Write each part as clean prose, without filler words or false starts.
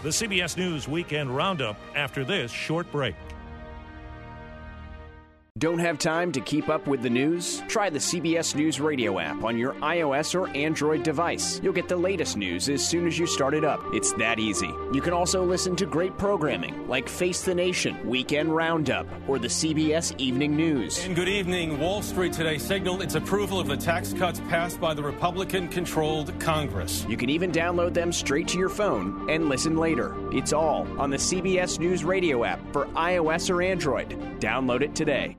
The CBS News Weekend Roundup after this short break. Don't have time to keep up with the news? Try the CBS News Radio app on your iOS or Android device. You'll get the latest news as soon as you start it up. It's that easy. You can also listen to great programming like Face the Nation, Weekend Roundup, or the CBS Evening News. And good evening. Wall Street today signaled its approval of the tax cuts passed by the Republican-controlled Congress. You can even download them straight to your phone and listen later. It's all on the CBS News Radio app for iOS or Android. Download it today.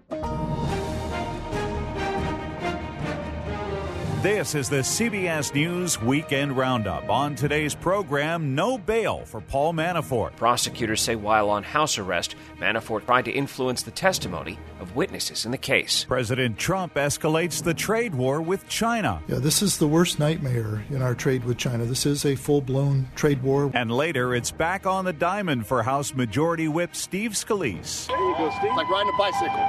This is the CBS News Weekend Roundup. On today's program, no bail for Paul Manafort. Prosecutors say while on house arrest, Manafort tried to influence the testimony of witnesses in the case. President Trump escalates the trade war with China. Yeah, this is the worst nightmare in our trade with China. This is a full-blown trade war. And later, it's back on the diamond for House Majority Whip Steve Scalise. There you go, Steve. It's like riding a bicycle.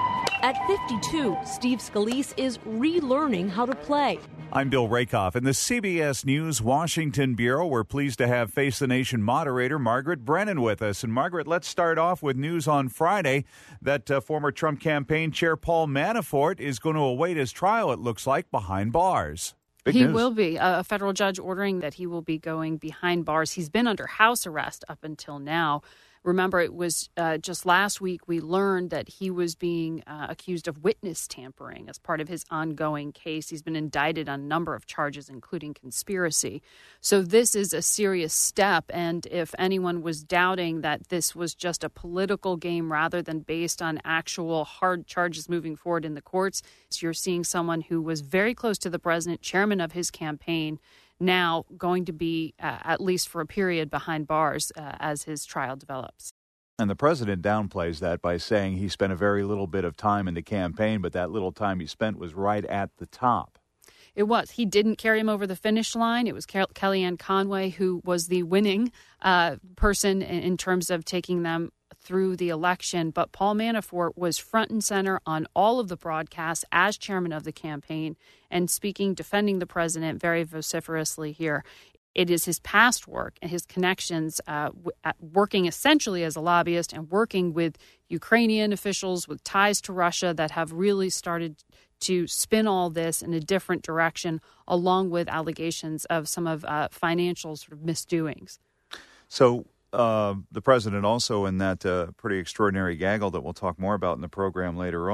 At 52, Steve Scalise is relearning how to play. I'm Bill Rakoff. In the CBS News Washington Bureau, we're pleased to have Face the Nation moderator Margaret Brennan with us. And Margaret, let's start off with news on Friday that former Trump campaign chair Paul Manafort is going to await his trial, it looks like, behind bars. Big news. He will be. A federal judge ordering that he will be going behind bars. He's been under house arrest up until now. Remember, it was just last week we learned that he was being accused of witness tampering as part of his ongoing case. He's been indicted on a number of charges, including conspiracy. So this is a serious step. And if anyone was doubting that this was just a political game rather than based on actual hard charges moving forward in the courts, you're seeing someone who was very close to the president, chairman of his campaign, now going to be, at least for a period, behind bars as his trial develops. And the president downplays that by saying he spent a very little bit of time in the campaign, but that little time he spent was right at the top. It was. He didn't carry him over the finish line. It was Kellyanne Conway who was the winning person in terms of taking them through the election. But Paul Manafort was front and center on all of the broadcasts as chairman of the campaign and speaking, defending the president very vociferously here. It is his past work and his connections working essentially as a lobbyist and working with Ukrainian officials with ties to Russia that have really started to spin all this in a different direction, along with allegations of some of financial sort of misdoings. So the president also, in that pretty extraordinary gaggle that we'll talk more about in the program later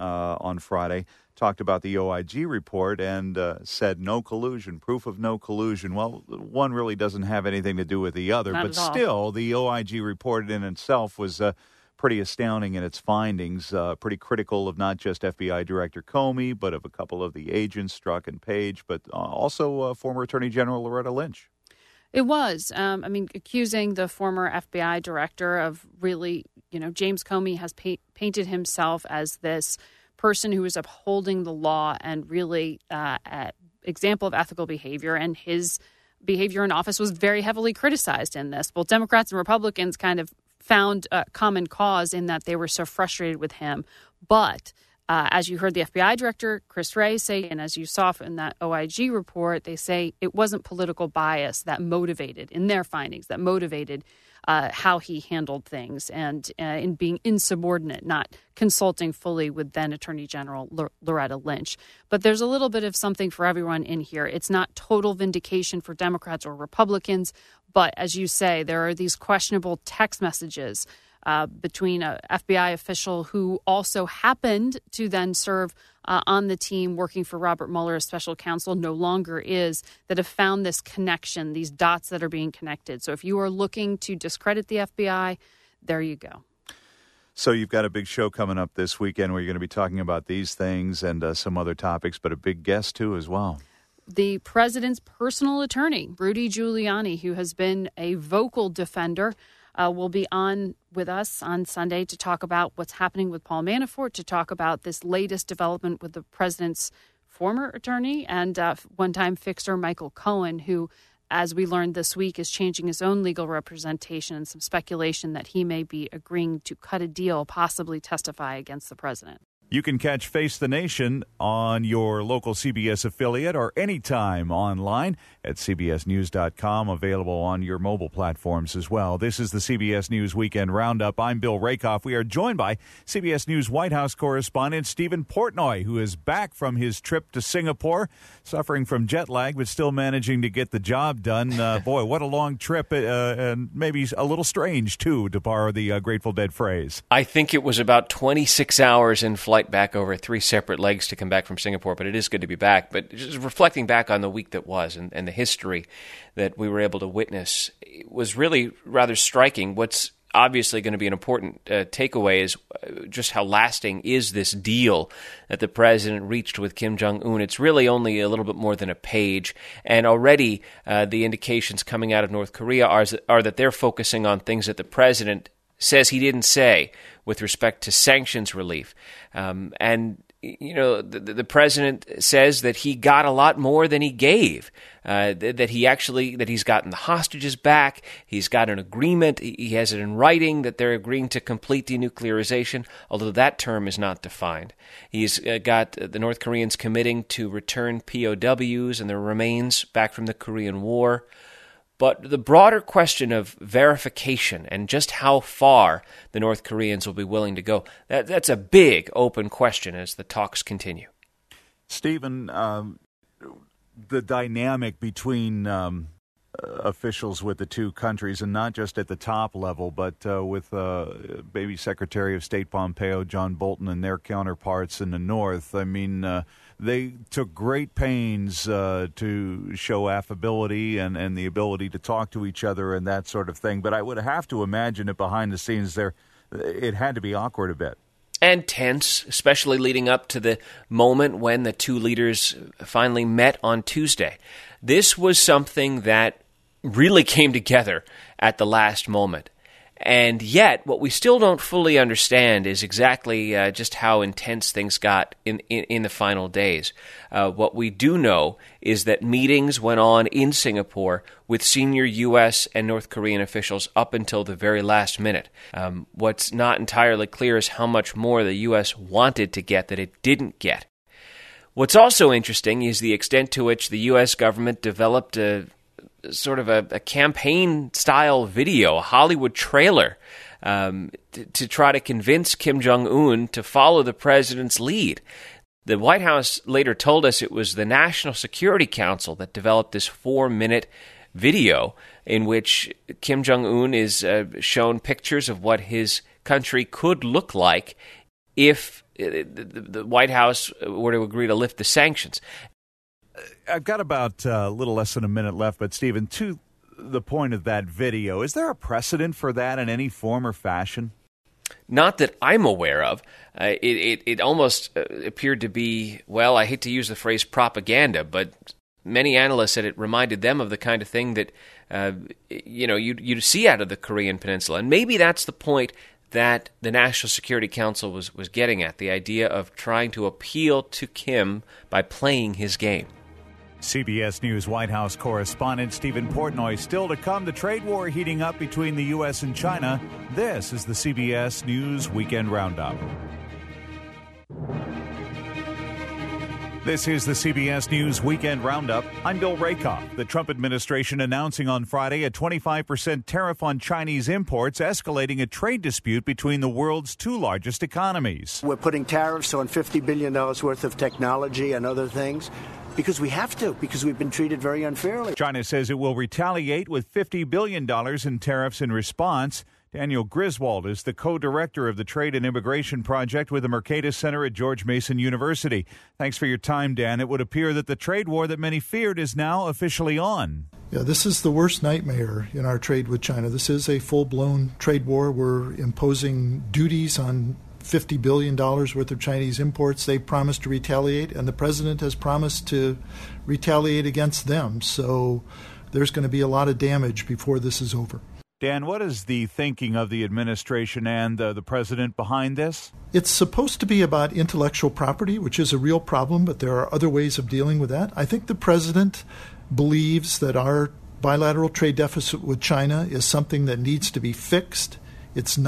on Friday, talked about the OIG report and said no collusion, proof of no collusion. Well, one really doesn't have anything to do with the other, Not but still, the OIG report in itself was pretty astounding in its findings, pretty critical of not just FBI Director Comey, but of a couple of the agents, Strzok and Page, but also former Attorney General Loretta Lynch. It was. Accusing the former FBI director of really, James Comey has painted himself as this person who is upholding the law and really an example of ethical behavior. And his behavior in office was very heavily criticized in this. Both Democrats and Republicans kind of found a common cause in that they were so frustrated with him. But as you heard the FBI director, Chris Wray, say, and as you saw in that OIG report, they say it wasn't political bias that motivated, in their findings, that motivated how he handled things and in being insubordinate, not consulting fully with then Attorney General Loretta Lynch. But there's a little bit of something for everyone in here. It's not total vindication for Democrats or Republicans, but as you say, there are these questionable text messages between an FBI official who also happened to then serve on the team working for Robert Mueller as special counsel, no longer is, that have found this connection, these dots that are being connected. So if you are looking to discredit the FBI, there you go. So you've got a big show coming up this weekend where you're going to be talking about these things and some other topics, but a big guest too as well. The president's personal attorney, Rudy Giuliani, who has been a vocal defender, will be on with us on Sunday to talk about what's happening with Paul Manafort, to talk about this latest development with the president's former attorney and one-time fixer Michael Cohen, who, as we learned this week, is changing his own legal representation and some speculation that he may be agreeing to cut a deal, possibly testify against the president. You can catch Face the Nation on your local CBS affiliate or anytime online at cbsnews.com, available on your mobile platforms as well. This is the CBS News Weekend Roundup. I'm Bill Rakoff. We are joined by CBS News White House correspondent Stephen Portnoy, who is back from his trip to Singapore, suffering from jet lag, but still managing to get the job done. Boy, what a long trip, and maybe a little strange, too, to borrow the Grateful Dead phrase. I think it was about 26 hours in flight back over 3 separate legs to come back from Singapore, but it is good to be back. But just reflecting back on the week that was and the history that we were able to witness, it was really rather striking. What's obviously going to be an important takeaway is just how lasting is this deal that the president reached with Kim Jong-un. It's really only a little bit more than a page, and already the indications coming out of North Korea are that they're focusing on things that the president says he didn't say with respect to sanctions relief. And, you know, the president says that he got a lot more than he gave, that he's gotten the hostages back, he's got an agreement, he has it in writing that they're agreeing to complete denuclearization, although that term is not defined. He's got the North Koreans committing to return POWs and their remains back from the Korean War. But the broader question of verification and just how far the North Koreans will be willing to go, that's a big open question as the talks continue. Stephen, the dynamic between officials with the two countries, and not just at the top level, but with maybe Secretary of State Pompeo, John Bolton, and their counterparts in the North, I mean, they took great pains to show affability and the ability to talk to each other and that sort of thing. But I would have to imagine that behind the scenes there, it had to be awkward a bit. And tense, especially leading up to the moment when the two leaders finally met on Tuesday. This was something that really came together at the last moment. And yet, what we still don't fully understand is exactly just how intense things got in the final days. What we do know is that meetings went on in Singapore with senior U.S. and North Korean officials up until the very last minute. What's not entirely clear is how much more the U.S. wanted to get that it didn't get. What's also interesting is the extent to which the U.S. government developed a sort of a campaign-style video, a Hollywood trailer, to try to convince Kim Jong-un to follow the president's lead. The White House later told us it was the National Security Council that developed this 4-minute video in which Kim Jong-un is shown pictures of what his country could look like if the White House were to agree to lift the sanctions. I've got about a little less than a minute left, but Stephen, to the point of that video, is there a precedent for that in any form or fashion? Not that I'm aware of. It almost appeared to be, well, I hate to use the phrase propaganda, but many analysts said it reminded them of the kind of thing that you'd see out of the Korean Peninsula. And maybe that's the point that the National Security Council was getting at, the idea of trying to appeal to Kim by playing his game. CBS News White House correspondent Stephen Portnoy. Still to come, the trade war heating up between the U.S. and China. This is the CBS News Weekend Roundup. This is the CBS News Weekend Roundup. I'm Bill Rakoff. The Trump administration announcing on Friday a 25% tariff on Chinese imports, escalating a trade dispute between the world's two largest economies. We're putting tariffs on $50 billion worth of technology and other things. Because we have to, because we've been treated very unfairly. China says it will retaliate with $50 billion in tariffs in response. Daniel Griswold is the co-director of the Trade and Immigration Project with the Mercatus Center at George Mason University. Thanks for your time, Dan. It would appear that the trade war that many feared is now officially on. Yeah, this is the worst nightmare in our trade with China. This is a full-blown trade war. We're imposing duties on $50 billion worth of Chinese imports. They promised to retaliate, and the president has promised to retaliate against them. So there's going to be a lot of damage before this is over. Dan, what is the thinking of the administration and the president behind this? It's supposed to be about intellectual property, which is a real problem, but there are other ways of dealing with that. I think the president believes that our bilateral trade deficit with China is something that needs to be fixed. It's not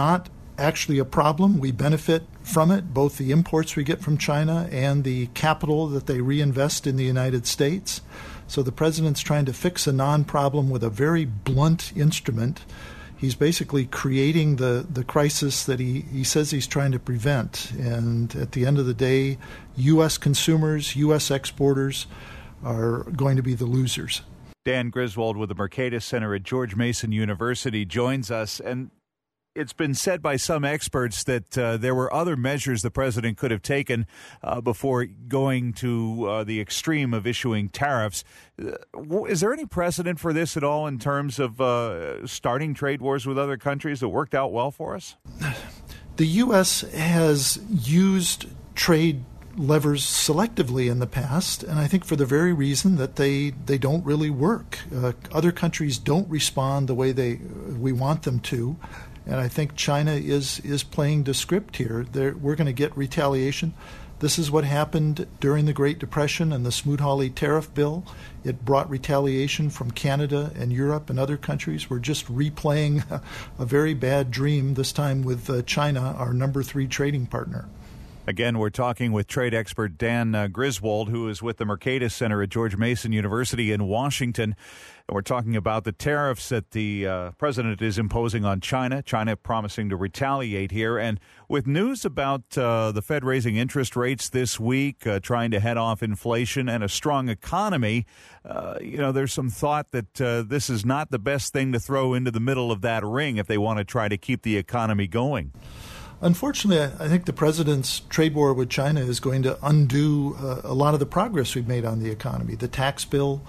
actually a problem. We benefit from it, both the imports we get from China and the capital that they reinvest in the United States. So the president's trying to fix a non-problem with a very blunt instrument. He's basically creating the crisis that he says he's trying to prevent. And at the end of the day, U.S. consumers, U.S. exporters are going to be the losers. Dan Griswold with the Mercatus Center at George Mason University joins us. And it's been said by some experts that there were other measures the president could have taken before going to the extreme of issuing tariffs. Is there any precedent for this at all in terms of starting trade wars with other countries that worked out well for us? The U.S. has used trade levers selectively in the past, and I think for the very reason that they don't really work. Other countries don't respond the way we want them to. And I think China is playing the script here. We're going to get retaliation. This is what happened during the Great Depression and the Smoot-Hawley tariff bill. It brought retaliation from Canada and Europe and other countries. We're just replaying a very bad dream, this time with China, our number 3 trading partner. Again, we're talking with trade expert Dan Griswold, who is with the Mercatus Center at George Mason University in Washington. And we're talking about the tariffs that the president is imposing on China, China promising to retaliate here. And with news about the Fed raising interest rates this week, trying to head off inflation and a strong economy, there's some thought that this is not the best thing to throw into the middle of that ring if they want to try to keep the economy going. Unfortunately, I think the president's trade war with China is going to undo a lot of the progress we've made on the economy. The tax bill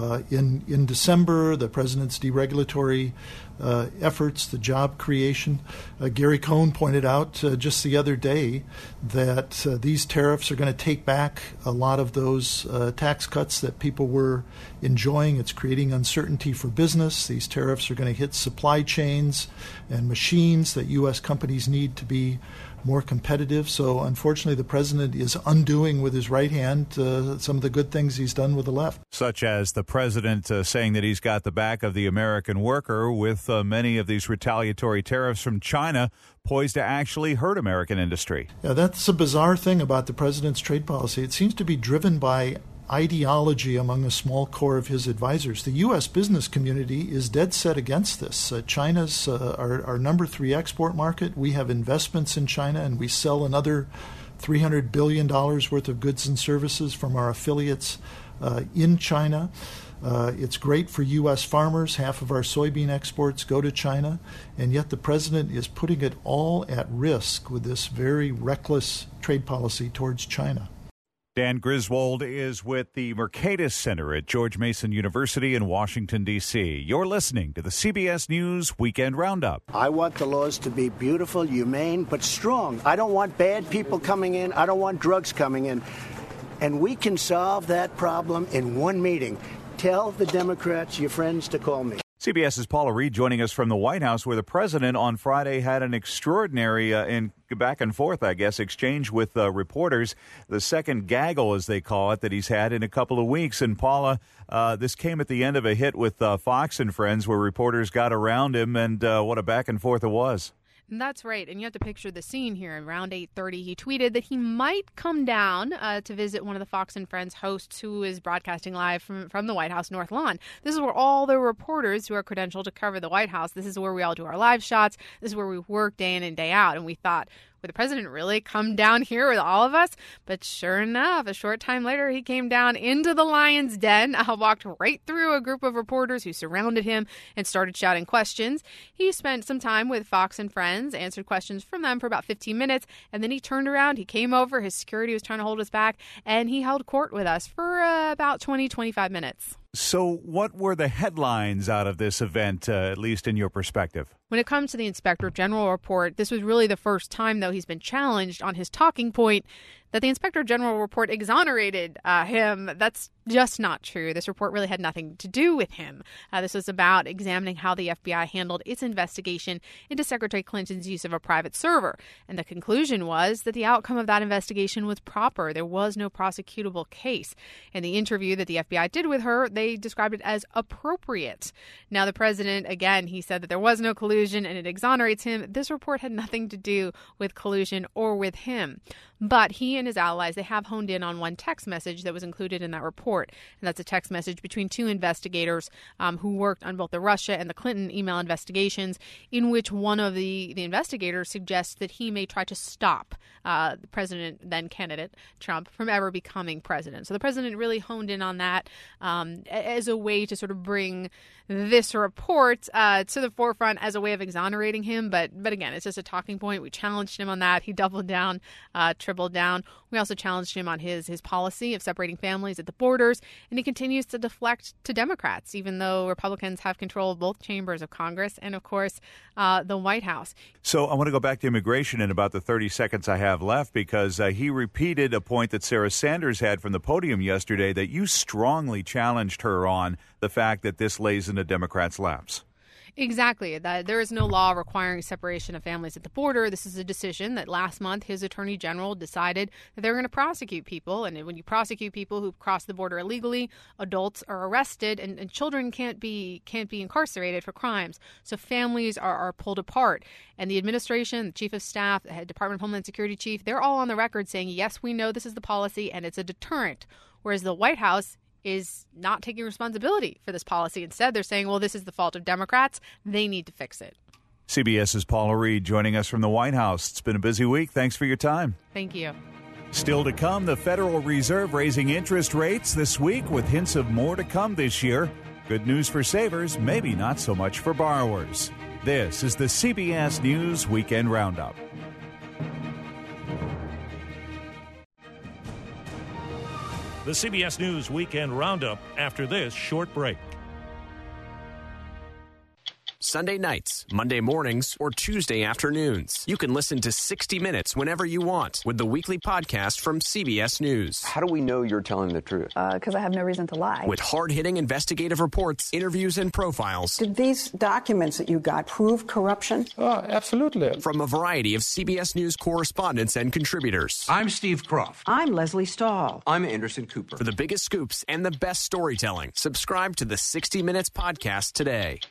in December, the president's deregulatory efforts, the job creation. Gary Cohn pointed out just the other day that these tariffs are going to take back a lot of those tax cuts that people were enjoying. It's creating uncertainty for business. These tariffs are going to hit supply chains and machines that U.S. companies need to be more competitive. So unfortunately, the president is undoing with his right hand some of the good things he's done with the left. Such as the president saying that he's got the back of the American worker, with many of these retaliatory tariffs from China poised to actually hurt American industry. Yeah, that's a bizarre thing about the president's trade policy. It seems to be driven by ideology among a small core of his advisors. The U.S. business community is dead set against this. China's our number 3 export market. We have investments in China, and we sell another $300 billion worth of goods and services from our affiliates in China. It's great for U.S. farmers. Half of our soybean exports go to China, and yet the president is putting it all at risk with this very reckless trade policy towards China. Dan Griswold is with the Mercatus Center at George Mason University in Washington, D.C. You're listening to the CBS News Weekend Roundup. I want the laws to be beautiful, humane, but strong. I don't want bad people coming in. I don't want drugs coming in. And we can solve that problem in one meeting. Tell the Democrats, your friends, to call me. CBS's Paula Reed joining us from the White House, where the president on Friday had an extraordinary back and forth, exchange with reporters, the second gaggle, as they call it, that he's had in a couple of weeks. And Paula, this came at the end of a hit with Fox and Friends, where reporters got around him, and what a back and forth it was. That's right, and you have to picture the scene here. Around 8:30, he tweeted that he might come down to visit one of the Fox and Friends hosts who is broadcasting live from the White House North Lawn. This is where all the reporters who are credentialed to cover the White House, this is where we all do our live shots. This is where we work day in and day out. And we thought, would the president really come down here with all of us? But sure enough, a short time later, he came down into the lion's den, walked right through a group of reporters who surrounded him and started shouting questions. He spent some time with Fox and Friends, answered questions from them for about 15 minutes, and then he turned around, he came over, his security was trying to hold us back, and he held court with us for about 20-25 minutes. So what were the headlines out of this event, at least in your perspective? When it comes to the Inspector General report, this was really the first time, though, he's been challenged on his talking point that the Inspector General report exonerated him. That's just not true. This report really had nothing to do with him. This was about examining how the FBI handled its investigation into Secretary Clinton's use of a private server. And the conclusion was that the outcome of that investigation was proper. There was no prosecutable case. In the interview that the FBI did with her, they described it as appropriate. Now, the president, again, he said that there was no collusion and it exonerates him. This report had nothing to do with collusion or with him. But he and his allies, they have honed in on one text message that was included in that report. And that's a text message between two investigators who worked on both the Russia and the Clinton email investigations, in which one of the investigators suggests that he may try to stop the president, then candidate, Trump, from ever becoming president. So the president really honed in on that as a way to sort of bring this report to the forefront as a way of exonerating him. But again, it's just a talking point. We challenged him on that. He doubled down, tripled down. We also challenged him on his policy of separating families at the borders. And he continues to deflect to Democrats, even though Republicans have control of both chambers of Congress and, of course, the White House. So I want to go back to immigration in about the 30 seconds I have left, because he repeated a point that Sarah Sanders had from the podium yesterday that you strongly challenged her on, the fact that this lays in the Democrats' laps. Exactly. That there is no law requiring separation of families at the border. This is a decision that last month his attorney general decided that they're going to prosecute people. And when you prosecute people who cross the border illegally, adults are arrested and children can't be incarcerated for crimes. So families are pulled apart. And the administration, the chief of staff, the Department of Homeland Security chief, they're all on the record saying, yes, we know this is the policy and it's a deterrent. Whereas the White House is not taking responsibility for this policy. Instead, they're saying, well, this is the fault of Democrats. They need to fix it. CBS's Paula Reed joining us from the White House. It's been a busy week. Thanks for your time. Thank you. Still to come, the Federal Reserve raising interest rates this week with hints of more to come this year. Good news for savers, maybe not so much for borrowers. This is the CBS News Weekend Roundup. The CBS News Weekend Roundup after this short break. Sunday nights, Monday mornings, or Tuesday afternoons. You can listen to 60 Minutes whenever you want with the weekly podcast from CBS News. How do we know you're telling the truth? Because I have no reason to lie. With hard-hitting investigative reports, interviews, and profiles. Did these documents that you got prove corruption? Oh, absolutely. From a variety of CBS News correspondents and contributors. I'm Steve Croft. I'm Leslie Stahl. I'm Anderson Cooper. For the biggest scoops and the best storytelling, subscribe to the 60 Minutes podcast today.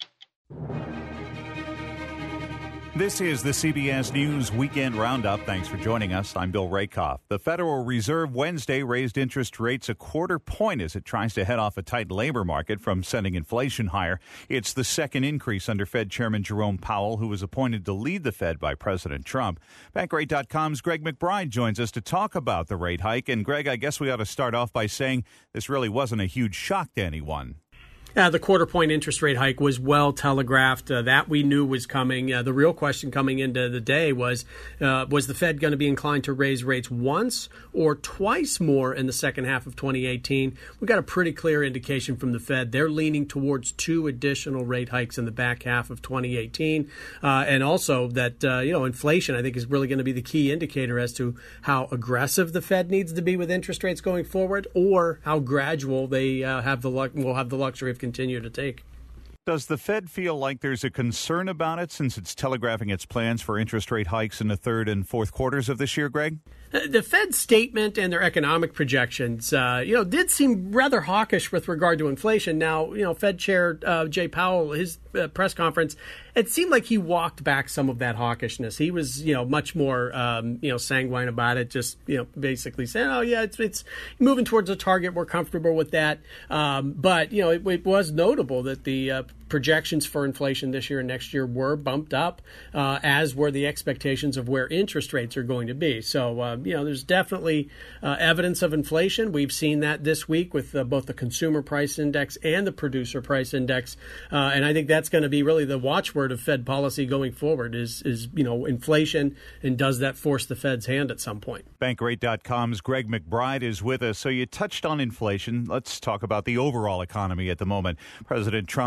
This is the CBS News Weekend Roundup. Thanks for joining us. I'm Bill Rakoff. The Federal Reserve Wednesday raised interest rates a quarter point as it tries to head off a tight labor market from sending inflation higher. It's the second increase under Fed Chairman Jerome Powell, who was appointed to lead the Fed by President Trump. Bankrate.com's Greg McBride joins us to talk about the rate hike. And Greg, I guess we ought to start off by saying this really wasn't a huge shock to anyone. The quarter-point interest rate hike was well telegraphed. That we knew was coming. The real question coming into the day was the Fed going to be inclined to raise rates once or twice more in the second half of 2018? We got a pretty clear indication from the Fed. They're leaning towards 2 additional rate hikes in the back half of 2018. And also that, inflation, I think, is really going to be the key indicator as to how aggressive the Fed needs to be with interest rates going forward, or how gradual they will have the luxury of continue to take. Does the Fed feel like there's a concern about it since it's telegraphing its plans for interest rate hikes in the third and fourth quarters of this year, Greg? The Fed's statement and their economic projections, did seem rather hawkish with regard to inflation. Now, Fed Chair Jay Powell, his press conference, it seemed like he walked back some of that hawkishness. He was, much more, sanguine about it, just, basically saying, oh, yeah, it's moving towards a target. We're comfortable with that. But, it was notable that the projections for inflation this year and next year were bumped up, as were the expectations of where interest rates are going to be. So, there's definitely evidence of inflation. We've seen that this week with both the consumer price index and the producer price index. And I think that's going to be really the watchword of Fed policy going forward is inflation, and does that force the Fed's hand at some point? Bankrate.com's Greg McBride is with us. So you touched on inflation. Let's talk about the overall economy at the moment. President Trump fond of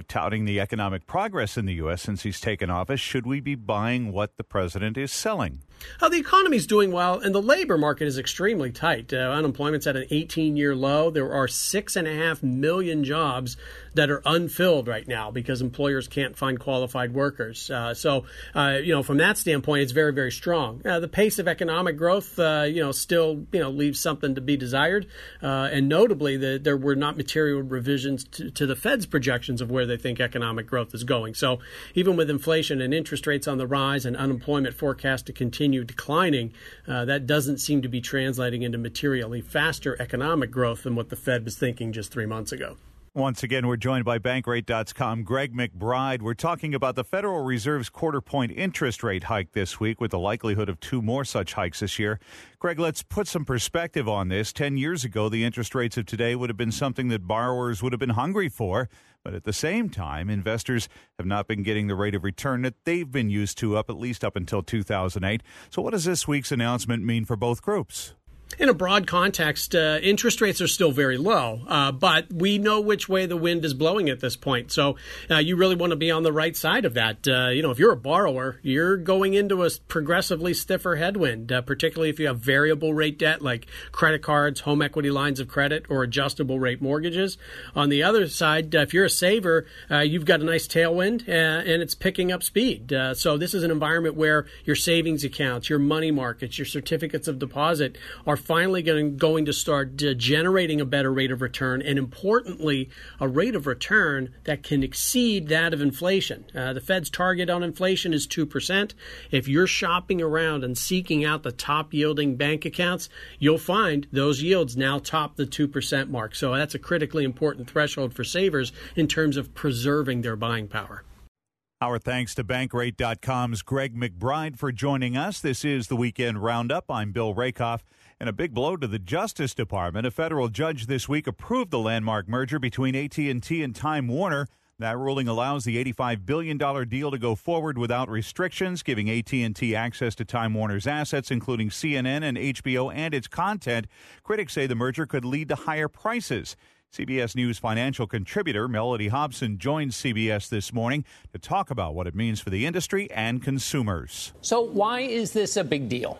of touting the economic progress in the U.S. since he's taken office, should we be buying what the president is selling? The economy's doing well, and the labor market is extremely tight. Unemployment's at an 18-year low. There are 6.5 million jobs that are unfilled right now because employers can't find qualified workers. So from that standpoint, it's very, very strong. The pace of economic growth, still leaves something to be desired. And notably, there were not material revisions to the Fed's projections of where they think economic growth is going. So even with inflation and interest rates on the rise and unemployment forecast to continue declining, that doesn't seem to be translating into materially faster economic growth than what the Fed was thinking just 3 months ago. Once again, we're joined by Bankrate.com Greg McBride. We're talking about the Federal Reserve's quarter-point interest rate hike this week with the likelihood of 2 more such hikes this year. Greg, let's put some perspective on this. 10 years ago, the interest rates of today would have been something that borrowers would have been hungry for. But at the same time, investors have not been getting the rate of return that they've been used to at least up until 2008. So what does this week's announcement mean for both groups? In a broad context, interest rates are still very low, but we know which way the wind is blowing at this point. So you really want to be on the right side of that. If you're a borrower, you're going into a progressively stiffer headwind, particularly if you have variable rate debt like credit cards, home equity lines of credit, or adjustable rate mortgages. On the other side, if you're a saver, you've got a nice tailwind and it's picking up speed. So this is an environment where your savings accounts, your money markets, your certificates of deposit are finally going to start generating a better rate of return, and importantly, a rate of return that can exceed that of inflation. The Fed's target on inflation is 2%. If you're shopping around and seeking out the top yielding bank accounts, you'll find those yields now top the 2% mark. So that's a critically important threshold for savers in terms of preserving their buying power. Our thanks to Bankrate.com's Greg McBride for joining us. This is the Weekend Roundup. I'm Bill Rakoff. And a big blow to the Justice Department. A federal judge this week approved the landmark merger between AT&T and Time Warner. That ruling allows the $85 billion deal to go forward without restrictions, giving AT&T access to Time Warner's assets, including CNN and HBO and its content. Critics say the merger could lead to higher prices. CBS News financial contributor Melody Hobson joins CBS this morning to talk about what it means for the industry and consumers. So why is this a big deal?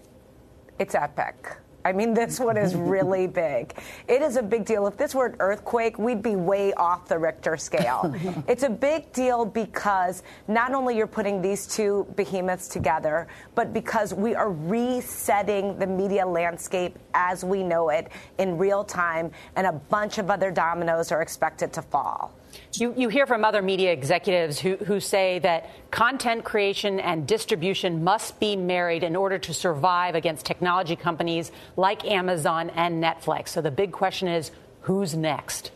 It's epic. I mean, this one is really big. It is a big deal. If this were an earthquake, we'd be way off the Richter scale. It's a big deal because not only you're putting these two behemoths together, but because we are resetting the media landscape as we know it in real time, and a bunch of other dominoes are expected to fall. You hear from other media executives who say that content creation and distribution must be married in order to survive against technology companies like Amazon and Netflix. So the big question is, who's next?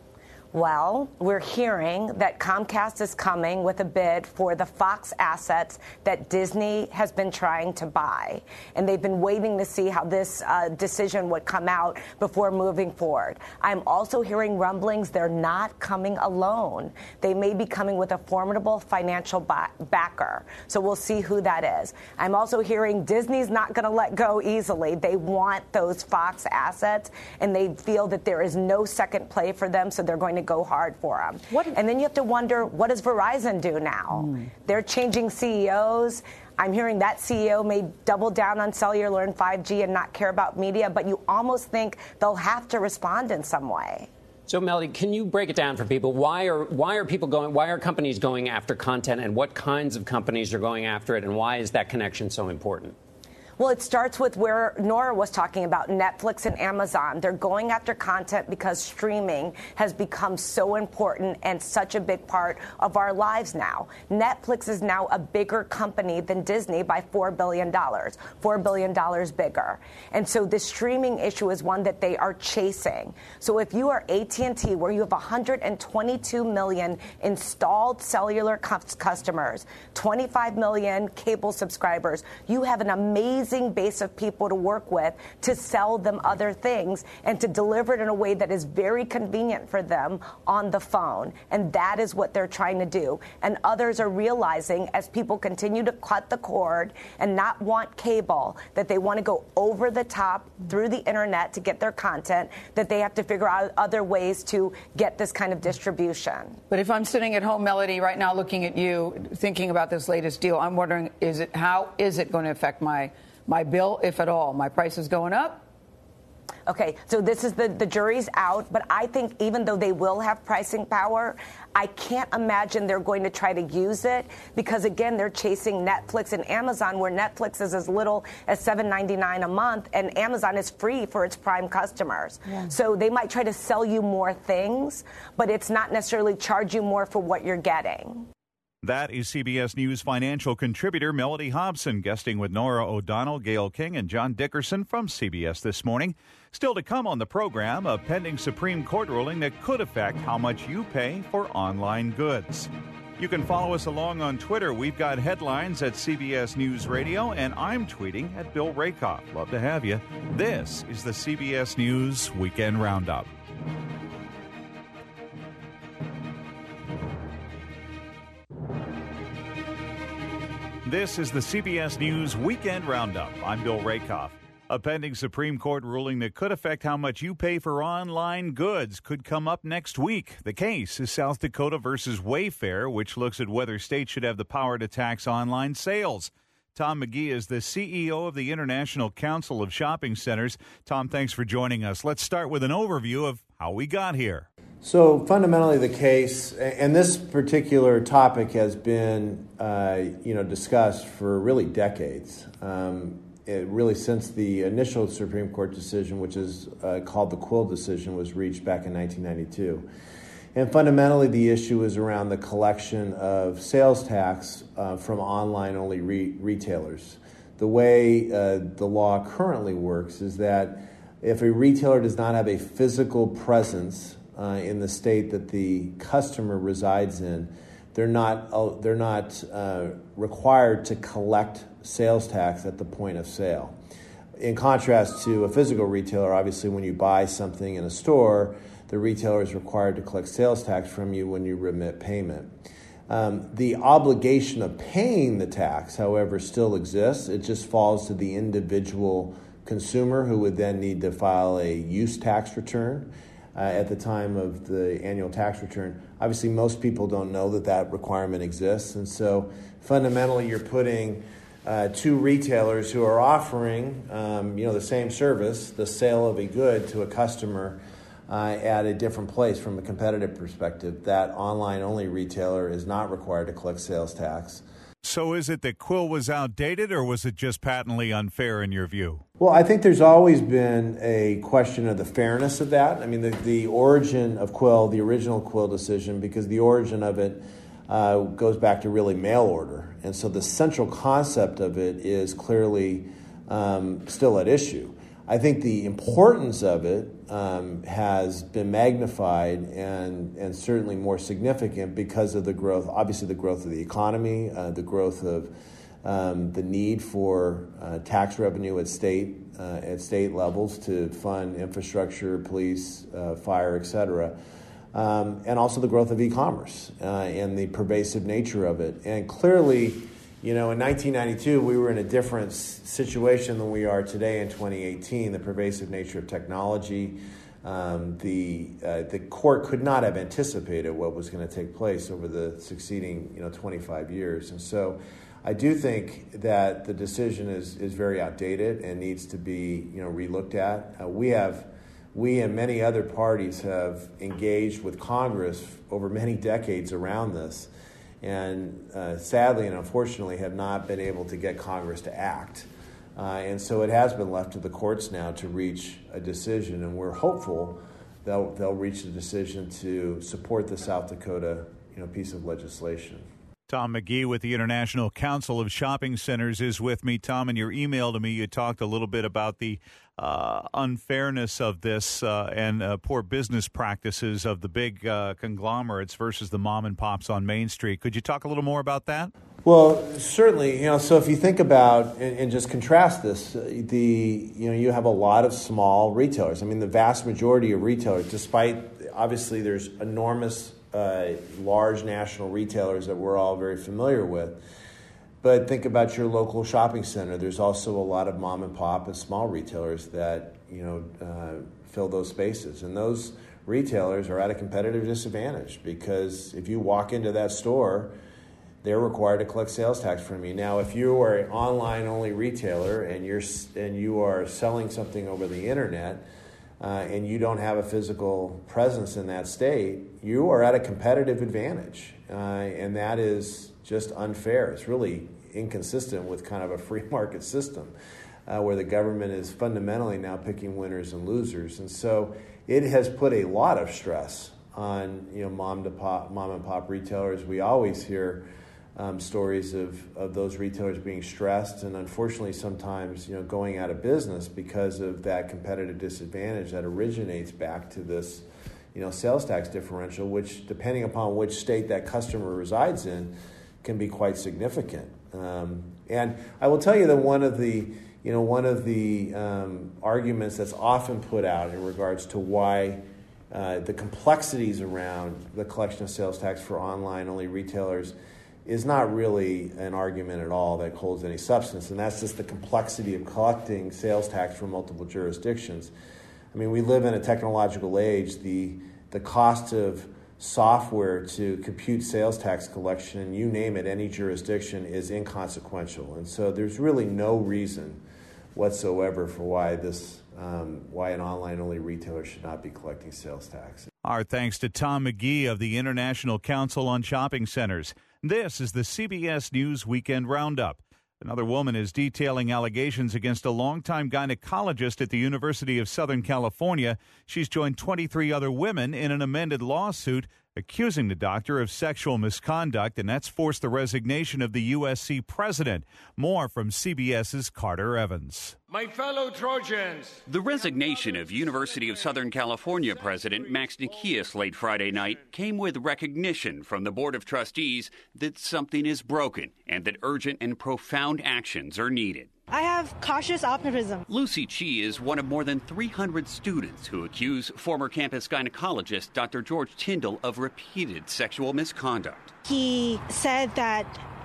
Well, we're hearing that Comcast is coming with a bid for the Fox assets that Disney has been trying to buy. And they've been waiting to see how this decision would come out before moving forward. I'm also hearing rumblings they're not coming alone. They may be coming with a formidable financial backer. So we'll see who that is. I'm also hearing Disney's not going to let go easily. They want those Fox assets, and they feel that there is no second play for them, so they're going to go hard for them. And then you have to wonder, what does Verizon do now? They're changing CEOs. I'm hearing that CEO may double down on cellular and 5G and not care about media, but you almost think they'll have to respond in some way. So, Melody, can you break it down for people? Why are companies going after content, and what kinds of companies are going after it, and why is that connection so important? Well, it starts with where Nora was talking about, Netflix and Amazon. They're going after content because streaming has become so important and such a big part of our lives now. Netflix is now a bigger company than Disney by $4 billion, $4 billion bigger. And so the streaming issue is one that they are chasing. So if you are AT&T, where you have 122 million installed cellular customers, 25 million cable subscribers, you have an amazing amazing base of people to work with to sell them other things and to deliver it in a way that is very convenient for them on the phone. And that is what they're trying to do. And others are realizing, as people continue to cut the cord and not want cable, that they want to go over the top through the internet to get their content, that they have to figure out other ways to get this kind of distribution. But if I'm sitting at home, Melody, right now looking at you, thinking about this latest deal, I'm wondering, how is it going to affect my bill, if at all? My price is going up? Okay, so this is the jury's out, but I think even though they will have pricing power, I can't imagine they're going to try to use it because, again, they're chasing Netflix and Amazon, where Netflix is as little as $7.99 a month and Amazon is free for its Prime customers. Yeah. So they might try to sell you more things, but it's not necessarily charge you more for what you're getting. That is CBS News financial contributor Melody Hobson, guesting with Nora O'Donnell, Gayle King, and John Dickerson from CBS This Morning. Still to come on the program, a pending Supreme Court ruling that could affect how much you pay for online goods. You can follow us along on Twitter. We've got headlines at CBS News Radio, and I'm tweeting at Bill Rakoff. Love to have you. This is the CBS News Weekend Roundup. This is the CBS News Weekend Roundup. I'm Bill Rakoff. A pending Supreme Court ruling that could affect how much you pay for online goods could come up next week. The case is South Dakota versus Wayfair, which looks at whether states should have the power to tax online sales. Tom McGee is the CEO of the International Council of Shopping Centers. Tom, thanks for joining us. Let's start with an overview of how we got here. So fundamentally the case, and this particular topic has been discussed for really decades, really since the initial Supreme Court decision, which is called the Quill decision, was reached back in 1992. And fundamentally the issue is around the collection of sales tax from online-only retailers. The way the law currently works is that if a retailer does not have a physical presence in the state that the customer resides in, they're not required to collect sales tax at the point of sale. In contrast to a physical retailer, obviously when you buy something in a store, the retailer is required to collect sales tax from you when you remit payment. The obligation of paying the tax, however, still exists. It just falls to the individual consumer, who would then need to file a use tax return at the time of the annual tax return. Obviously, most people don't know that requirement exists, and so fundamentally you're putting two retailers who are offering the same service, the sale of a good to a customer, at a different place from a competitive perspective. That online-only retailer is not required to collect sales tax. So is it that Quill was outdated, or was it just patently unfair in your view? Well, I think there's always been a question of the fairness of that. I mean, the origin of Quill, the original Quill decision, because the origin of it goes back to really mail order. And so the central concept of it is clearly still at issue. I think the importance of it has been magnified and certainly more significant because of the growth, obviously the growth of the economy, the growth of the need for tax revenue at state levels to fund infrastructure, police, fire, et cetera, and also the growth of e-commerce and the pervasive nature of it. And clearly, in 1992, we were in a different situation than we are today in 2018. The pervasive nature of technology, the court could not have anticipated what was going to take place over the succeeding 25 years. And so I do think that the decision is very outdated and needs to be relooked at. We and many other parties have engaged with Congress over many decades around this, and sadly and unfortunately have not been able to get Congress to act. And so it has been left to the courts now to reach a decision, and we're hopeful they'll reach a decision to support the South Dakota piece of legislation. Tom McGee with the International Council of Shopping Centers is with me. Tom, in your email to me, you talked a little bit about the unfairness of this and poor business practices of the big conglomerates versus the mom and pops on Main Street. Could you talk a little more about that? Well, certainly. So if you think about and just contrast this, you have a lot of small retailers. I mean, the vast majority of retailers, despite obviously there's enormous, large national retailers that we're all very familiar with. But think about your local shopping center. There's also a lot of mom and pop and small retailers that fill those spaces, and those retailers are at a competitive disadvantage because if you walk into that store, they're required to collect sales tax from you. Now, if you are an online-only retailer and you are selling something over the internet and you don't have a physical presence in that state, you are at a competitive advantage, and that is just unfair. It's really inconsistent with kind of a free market system where the government is fundamentally now picking winners and losers. And so it has put a lot of stress on mom and pop retailers. We always hear stories of those retailers being stressed and unfortunately sometimes going out of business because of that competitive disadvantage that originates back to this sales tax differential, which depending upon which state that customer resides in can be quite significant. And I will tell you that one of the arguments that's often put out in regards to why the complexities around the collection of sales tax for online-only retailers is not really an argument at all that holds any substance, and that's just the complexity of collecting sales tax from multiple jurisdictions. I mean, we live in a technological age. The cost of software to compute sales tax collection, you name it, any jurisdiction, is inconsequential. And so there's really no reason whatsoever for why an online-only retailer should not be collecting sales tax. Our thanks to Tom McGee of the International Council on Shopping Centers. This is the CBS News Weekend Roundup. Another woman is detailing allegations against a longtime gynecologist at the University of Southern California. She's joined 23 other women in an amended lawsuit accusing the doctor of sexual misconduct, and that's forced the resignation of the USC president. More from CBS's Carter Evans. My fellow Trojans. The resignation of University of Southern California President Max Nikias late Friday night came with recognition from the Board of Trustees that something is broken and that urgent and profound actions are needed. I have cautious optimism. Lucy Chi is one of more than 300 students who accuse former campus gynecologist Dr. George Tyndall of repeated sexual misconduct. He said that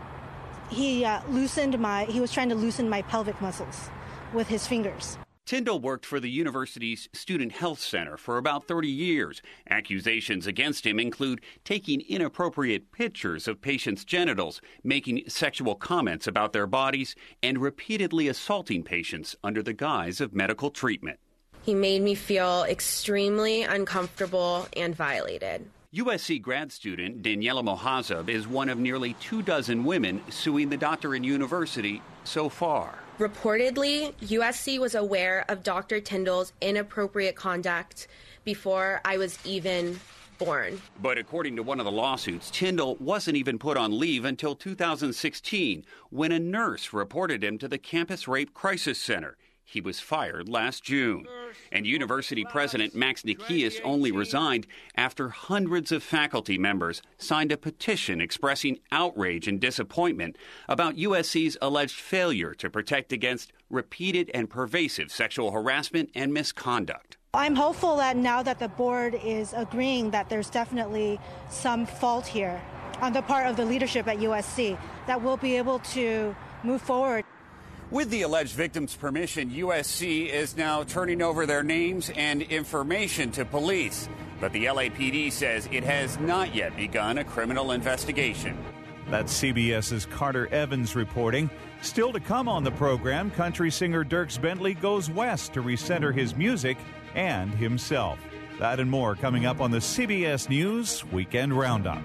he was trying to loosen my pelvic muscles with his fingers. Tyndall worked for the university's Student Health Center for about 30 years. Accusations against him include taking inappropriate pictures of patients' genitals, making sexual comments about their bodies, and repeatedly assaulting patients under the guise of medical treatment. He made me feel extremely uncomfortable and violated. USC grad student Daniela Mohazab is one of nearly 24 women suing the doctor and university so far. Reportedly, USC was aware of Dr. Tyndall's inappropriate conduct before I was even born. But according to one of the lawsuits, Tyndall wasn't even put on leave until 2016 when a nurse reported him to the Campus Rape Crisis Center. He was fired last June. And University President Max Nikias only resigned after hundreds of faculty members signed a petition expressing outrage and disappointment about USC's alleged failure to protect against repeated and pervasive sexual harassment and misconduct. I'm hopeful that now that the board is agreeing that there's definitely some fault here on the part of the leadership at USC, that we'll be able to move forward. With the alleged victims' permission, USC is now turning over their names and information to police. But the LAPD says it has not yet begun a criminal investigation. That's CBS's Carter Evans reporting. Still to come on the program, country singer Dierks Bentley goes west to recenter his music and himself. That and more coming up on the CBS News Weekend Roundup.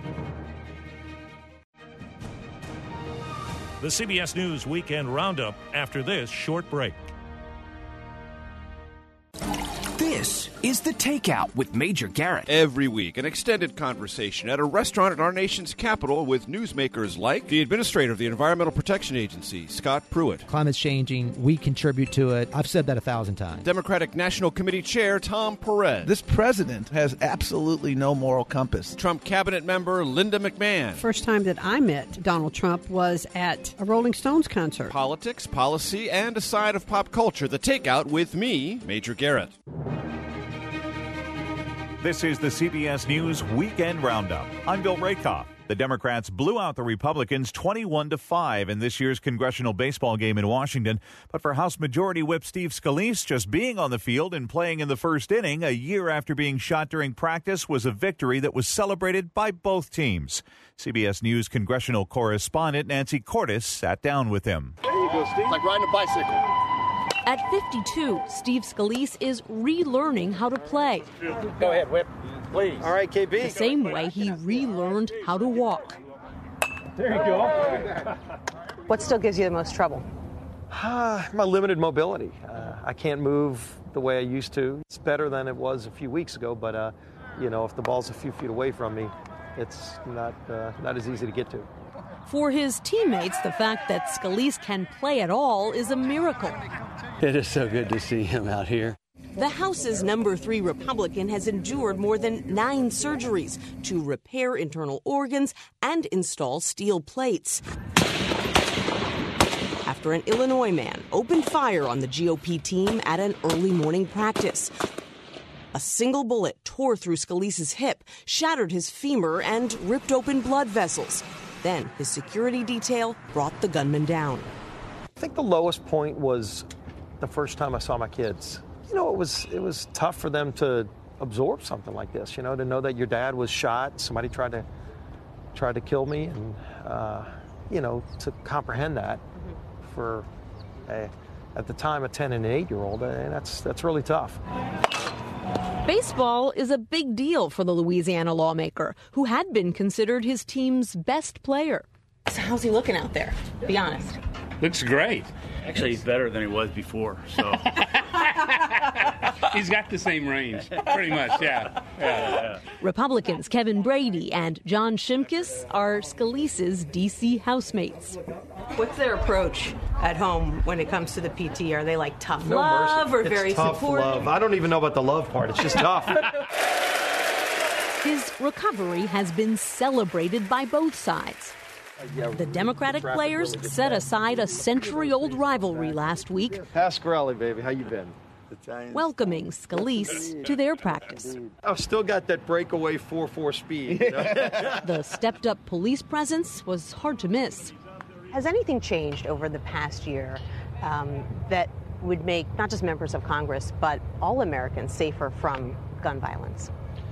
The CBS News Weekend Roundup after this short break. This is The Takeout with Major Garrett. Every week, an extended conversation at a restaurant in our nation's capital with newsmakers like the Administrator of the Environmental Protection Agency, Scott Pruitt. Climate's changing. We contribute to it. I've said that 1,000 times. Democratic National Committee Chair Tom Perez. This president has absolutely no moral compass. Trump Cabinet Member Linda McMahon. First time that I met Donald Trump was at a Rolling Stones concert. Politics, policy, and a side of pop culture. The Takeout with me, Major Garrett. This is the CBS News Weekend Roundup. I'm Bill Rakoff. The Democrats blew out the Republicans 21-5 in this year's congressional baseball game in Washington. But for House Majority Whip Steve Scalise, just being on the field and playing in the first inning a year after being shot during practice was a victory that was celebrated by both teams. CBS News congressional correspondent Nancy Cordes sat down with him. There you go, Steve. It's like riding a bicycle. At 52, Steve Scalise is relearning how to play. Go ahead, Whip, please. All right, KB. The same way he relearned how to walk. There you go. What still gives you the most trouble? My limited mobility. I can't move the way I used to. It's better than it was a few weeks ago, but if the ball's a few feet away from me, it's not as easy to get to. For his teammates, the fact that Scalise can play at all is a miracle. It is so good to see him out here. The House's number 3 Republican has endured more than 9 surgeries to repair internal organs and install steel plates after an Illinois man opened fire on the GOP team at an early morning practice. A single bullet tore through Scalise's hip, shattered his femur, and ripped open blood vessels. Then his security detail brought the gunman down. I think the lowest point was the first time I saw my kids. It was tough for them to absorb something like this, to know that your dad was shot, somebody tried to kill me, and, to comprehend that for, at the time, a 10 and an 8-year-old, that's really tough. Baseball is a big deal for the Louisiana lawmaker, who had been considered his team's best player. So how's he looking out there? Be honest. Looks great. Actually, he's better than he was before, so. He's got the same range, pretty much, yeah. Republicans Kevin Brady and John Shimkus are Scalise's D.C. housemates. What's their approach at home when it comes to the PT? Are they like tough No love mercy. or very it's tough supportive? love. I don't even know about the love part. It's just tough. His recovery has been celebrated by both sides. The Democratic players set aside a century-old rivalry last week, Pasquarelli, baby, how you been? welcoming Scalise to their practice. I've still got that breakaway 4.4 speed. The stepped-up police presence was hard to miss. Has anything changed over the past year that would make not just members of Congress, but all Americans safer from gun violence?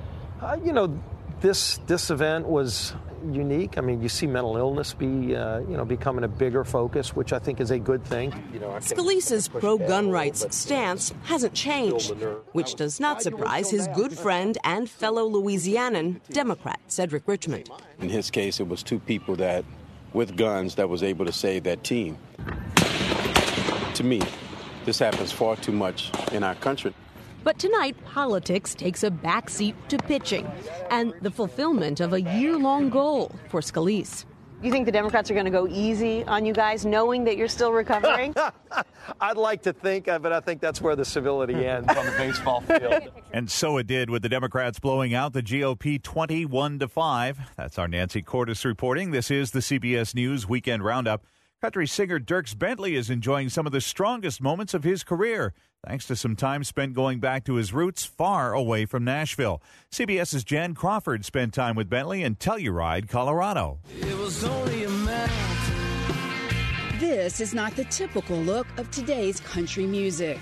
This event was unique. I mean, you see mental illness becoming a bigger focus, which I think is a good thing. Scalise's pro-gun rights stance hasn't changed, which does not surprise his good friend and fellow Louisianan, Democrat Cedric Richmond. In his case, it was 2 people with guns that was able to save that team. To me, this happens far too much in our country. But tonight, politics takes a backseat to pitching and the fulfillment of a year-long goal for Scalise. You think the Democrats are going to go easy on you guys, knowing that you're still recovering? I'd like to think, but I think that's where the civility ends on the baseball field. And so it did, with the Democrats blowing out the GOP 21-5. That's our Nancy Cordes reporting. This is the CBS News Weekend Roundup. Country singer Dierks Bentley is enjoying some of the strongest moments of his career, thanks to some time spent going back to his roots far away from Nashville. CBS's Jan Crawford spent time with Bentley in Telluride, Colorado. It was only a mountain. This is not the typical look of today's country music.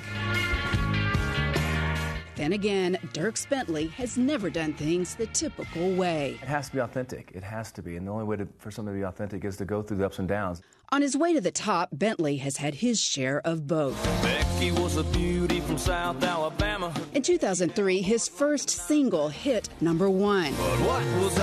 Then again, Dierks Bentley has never done things the typical way. It has to be authentic. It has to be. And the only way for something to be authentic is to go through the ups and downs. On his way to the top, Bentley has had his share of both. Becky was a beauty from South Alabama. In 2003, his first single hit #1. But what was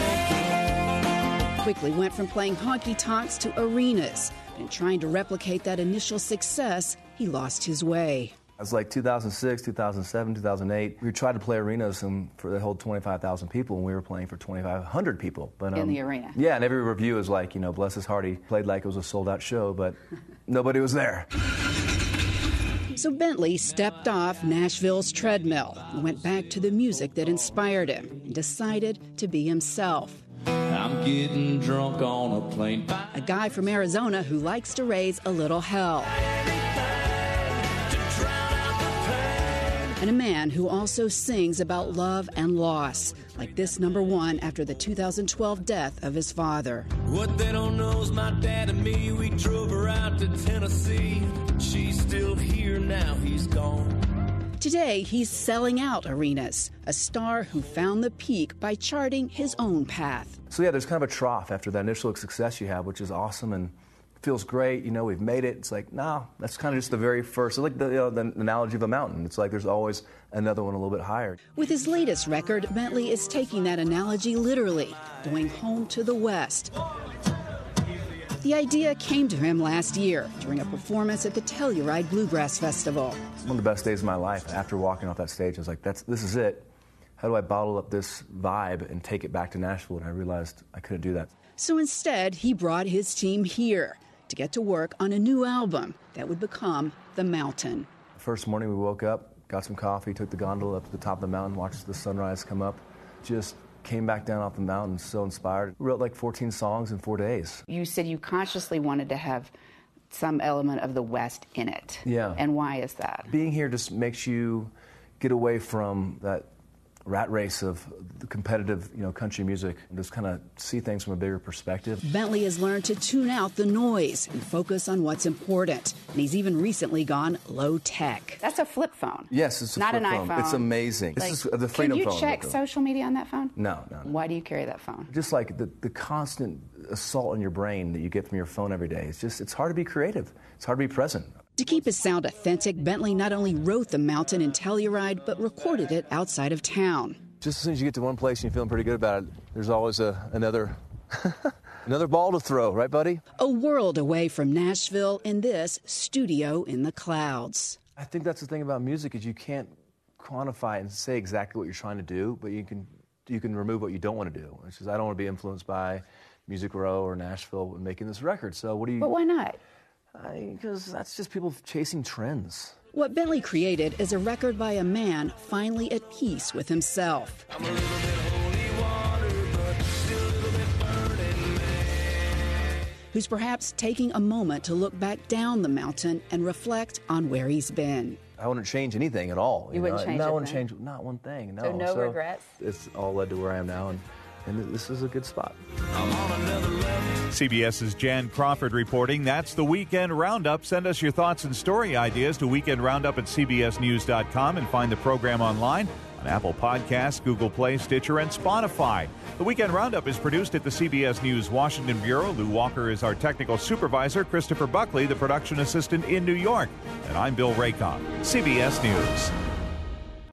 I thinking? Quickly went from playing honky-tonks to arenas. And trying to replicate that initial success, he lost his way. It was like 2006, 2007, 2008. We tried to play arenas for that hold 25,000 people, and we were playing for 2,500 people. But in the arena. Yeah, and every review is like, bless his heart, he played like it was a sold-out show, but nobody was there. So Bentley stepped off Nashville's treadmill and went back to the music that inspired him and decided to be himself. I'm getting drunk on a plane. A guy from Arizona who likes to raise a little hell. And a man who also sings about love and loss, like this number one after the 2012 death of his father. What they don't know is my dad and me, we drove her out to Tennessee. She's still here now, he's gone. Today, he's selling out arenas, a star who found the peak by charting his own path. So yeah, there's kind of a trough after that initial success you have, which is awesome and feels great. We've made it. It's like, no, that's kind of just the very first. It's like the analogy of a mountain. It's like there's always another one a little bit higher. With his latest record, Bentley is taking that analogy literally, going home to the West. The idea came to him last year during a performance at the Telluride Bluegrass Festival. One of the best days of my life. After walking off that stage, I was like, this is it. How do I bottle up this vibe and take it back to Nashville? And I realized I couldn't do that. So instead, he brought his team here to get to work on a new album that would become The Mountain. First morning we woke up, got some coffee, took the gondola up to the top of the mountain, watched the sunrise come up, just came back down off the mountain, so inspired. Wrote like 14 songs in 4 days. You said you consciously wanted to have some element of the West in it. Yeah. And why is that? Being here just makes you get away from that rat race of the competitive, country music, and just kind of see things from a bigger perspective. Bentley has learned to tune out the noise and focus on what's important. And he's even recently gone low tech. That's a flip phone. Yes, it's a not flip an phone. iPhone. It's amazing. This is the Freedom Phone. Can you check social media on that phone? No. Why do you carry that phone? Just like the constant assault on your brain that you get from your phone every day. It's hard to be creative. It's hard to be present. To keep his sound authentic, Bentley not only wrote The Mountain in Telluride, but recorded it outside of town. Just as soon as you get to one place and you're feeling pretty good about it, there's always another ball to throw, right, buddy? A world away from Nashville in this studio in the clouds. I think that's the thing about music is you can't quantify and say exactly what you're trying to do, but you can remove what you don't want to do. Which is I don't want to be influenced by Music Row or Nashville in making this record. So what do you? But why not? Because that's just people chasing trends. What Bentley created is a record by a man finally at peace with himself. Who's perhaps taking a moment to look back down the mountain and reflect on where he's been. I wouldn't change anything at all. You wouldn't change No, I anything? wouldn't change not one thing. No. So no regrets? It's all led to where I am now, and this is a good spot. CBS's Jan Crawford reporting. That's the Weekend Roundup. Send us your thoughts and story ideas to weekendroundup@cbsnews.com and find the program online on Apple Podcasts, Google Play, Stitcher, and Spotify. The Weekend Roundup is produced at the CBS News Washington Bureau. Lou Walker is our technical supervisor. Christopher Buckley, the production assistant in New York. And I'm Bill Raycom, CBS News.